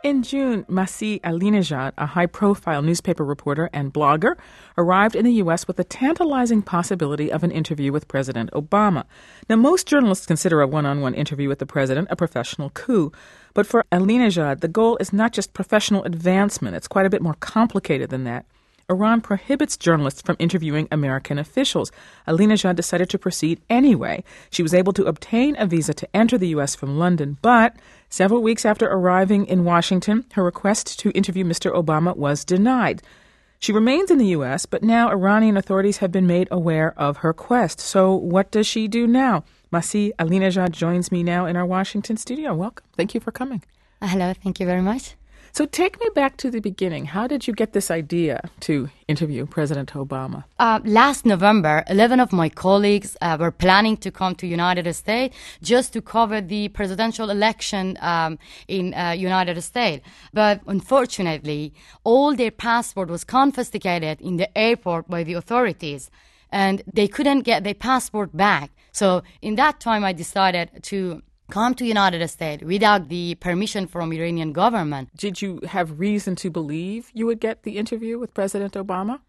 In June, Masih Alinejad, a high-profile newspaper reporter and blogger, arrived in the U.S. with the tantalizing possibility of an interview with President Obama. Now, most journalists consider a one-on-one interview with the president a professional coup. But for Alinejad, the goal is not just professional advancement. It's quite a bit more complicated than that. Iran prohibits journalists from interviewing American officials. Alinejad decided to proceed anyway. She was able to obtain a visa to enter the U.S. from London, but several weeks after arriving in Washington, her request to interview Mr. Obama was denied. She remains in the U.S., but now Iranian authorities have been made aware of her quest. So what does she do now? Masih Alinejad joins me now in our Washington studio. Welcome. Thank you for coming. Hello. Thank you very much. So take me back to the beginning. How did you get this idea to interview President Obama? Last November, 11 of my colleagues were planning to come to United States just to cover the presidential election in United States. But unfortunately, all their passport was confiscated in the airport by the authorities, and they couldn't get their passport back. So in that time, I decided to come to United States without the permission from Iranian government. Did you have reason to believe you would get the interview with President Obama?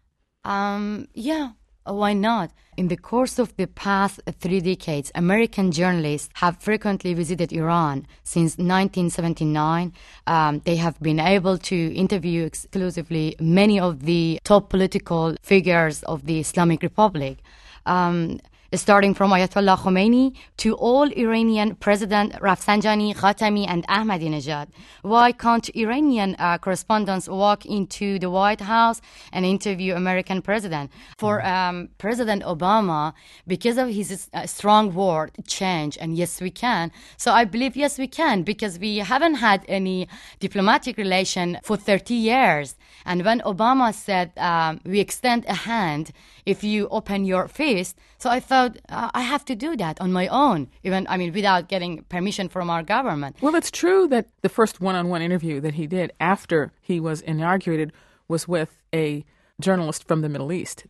Yeah, why not? In the course of the past 3 decades, American journalists have frequently visited Iran. Since 1979, they have been able to interview exclusively many of the top political figures of the Islamic Republic. Starting from Ayatollah Khomeini to all Iranian President Rafsanjani, Khatami, and Ahmadinejad. Why can't Iranian correspondents walk into the White House and interview American president? For President Obama, because of his strong word, change, and yes, we can. So I believe, yes, we can, because we haven't had any diplomatic relation for 30 years. And when Obama said, we extend a hand if you open your fist, so I thought, I have to do that on my own, without getting permission from our government. Well, it's true that the first one-on-one interview that he did after he was inaugurated was with a journalist from the Middle East.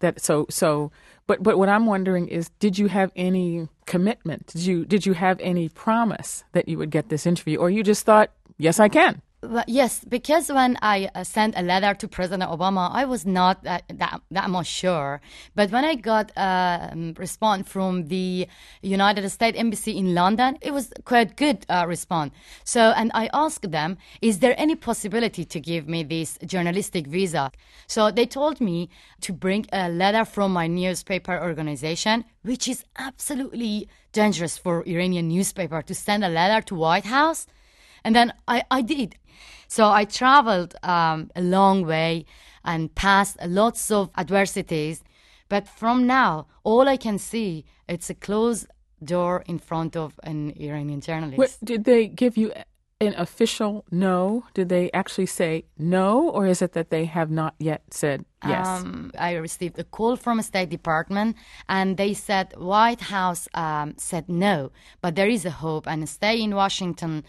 But what I'm wondering is, did you have any commitment? Did you have any promise that you would get this interview, or you just thought, yes, I can? Well, yes, because when I sent a letter to President Obama, I was not that much sure. But when I got a response from the United States Embassy in London, it was quite good response. So, and I asked them, is there any possibility to give me this journalistic visa? So they told me to bring a letter from my newspaper organization, which is absolutely dangerous for Iranian newspaper to send a letter to White House. And then I did. So I traveled a long way and passed lots of adversities. But from now, all I can see, it's a closed door in front of an Iranian journalist. Did they give you an official no? Did they actually say no, or is it that they have not yet said yes? I received a call from a State Department, and they said White House said no, but there is a hope, and stay in Washington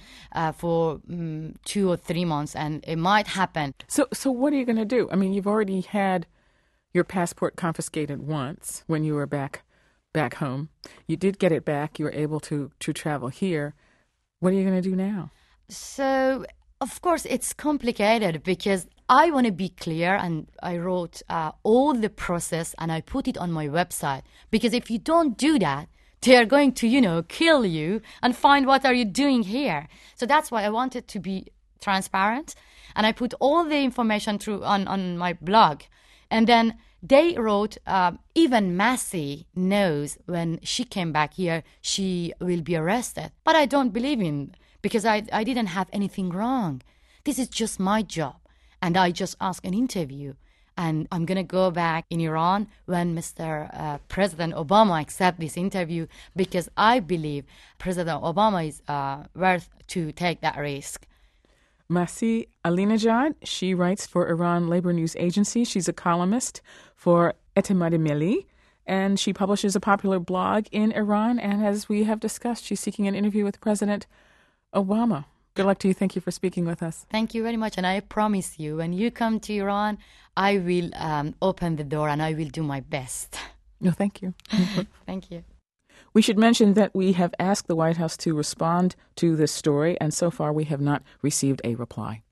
for 2 or 3 months, and it might happen. So what are you going to do? I mean, you've already had your passport confiscated once when you were back home. You did get it back. You were able to travel here. What are you going to do now? So, of course, it's complicated because I want to be clear, and I wrote all the process and I put it on my website. Because if you don't do that, they are going to, kill you and find what are you doing here. So that's why I wanted to be transparent, and I put all the information through on my blog. And then they wrote, even Masih knows when she came back here, she will be arrested. But I don't believe in, because I didn't have anything wrong. This is just my job. And I just asked an interview. And I'm going to go back in Iran when Mr. President Obama accepts this interview, because I believe President Obama is worth to take that risk. Masih Alinejad, she writes for Iran Labor News Agency. She's a columnist for Etemad Milli, and she publishes a popular blog in Iran. And as we have discussed, she's seeking an interview with President Obama. Good luck to you. Thank you for speaking with us. Thank you very much. And I promise you, when you come to Iran, I will open the door and I will do my best. No, thank you. Thank you. We should mention that we have asked the White House to respond to this story, and so far we have not received a reply.